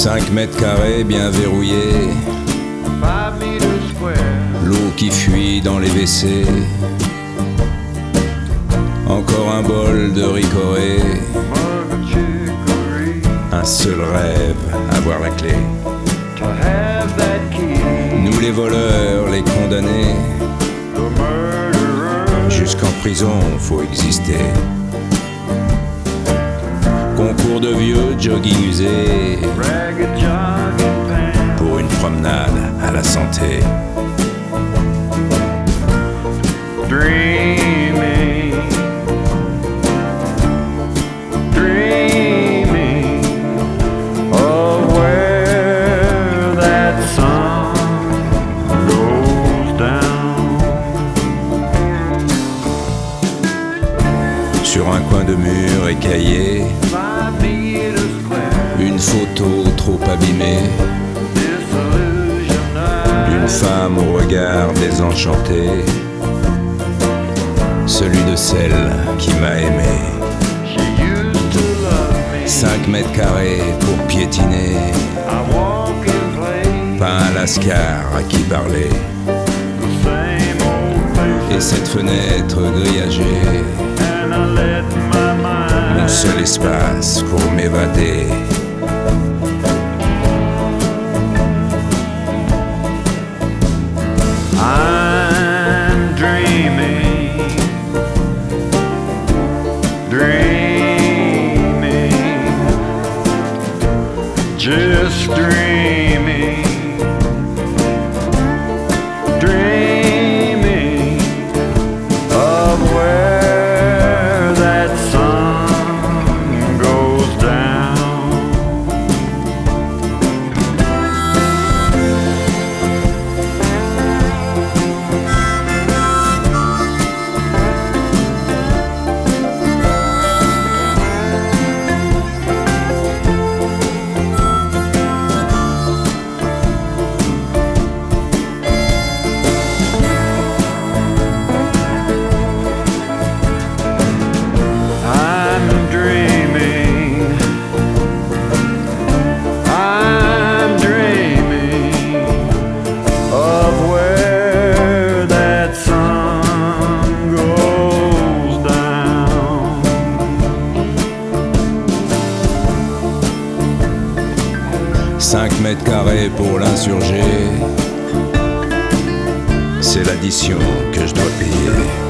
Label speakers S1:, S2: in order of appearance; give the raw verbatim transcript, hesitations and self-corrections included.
S1: Cinq mètres carrés bien verrouillés, l'eau qui fuit dans les W C. Encore un bol de ricoré, un seul rêve, avoir la clé. Nous les voleurs, les condamnés, jusqu'en prison faut exister. Concours de vieux jogging usés, pour une promenade à la santé.
S2: Dreaming, dreaming of where that sun goes down.
S1: Sur un coin de mur écaillé, une photo trop abîmée d'une femme au regard désenchanté, celui de celle qui m'a aimé. Cinq mètres carrés pour piétiner, pas un lascar à qui parler, et cette fenêtre grillagée, mon seul espace pour m'évader.
S2: I'm dreaming, dreaming, just dreaming, dreaming of where that sun goes down.
S1: Cinq mètres carrés pour l'insurgé, c'est l'addition que je dois payer.